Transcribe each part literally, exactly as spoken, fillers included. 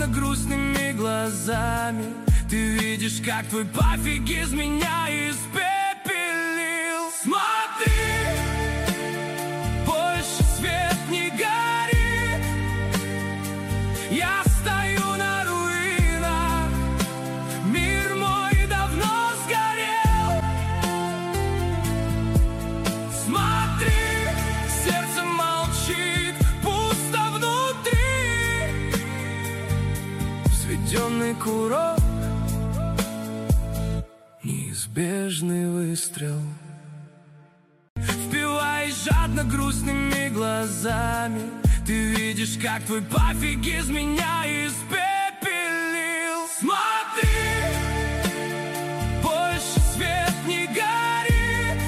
жадно грустными глазами. Ты видишь, как твой пофиг из меня испепелил. Смотри, больше свет не горит. Я стою на руинах, мир мой давно сгорел. Смотри, сердце молчит, пусто внутри. Взведенный курок, неизбежный выстрел. Впиваясь жадно грустными глазами, ты видишь, как твой пофиг из меня испепелил. Смотри, больше свет не горит.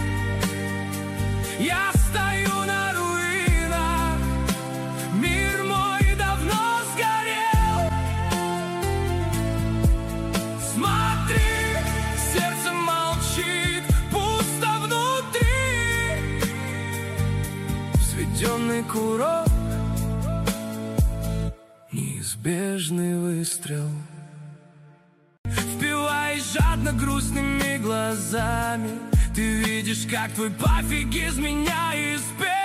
Я стою на руинах, мир мой давно сгорел. Смотри, сердце молчит, пусто внутри. Взведенный курок, неизбежный выстрел. Впиваясь жадно грустными глазами, ты видишь, как твой пофиг из меня испепелил.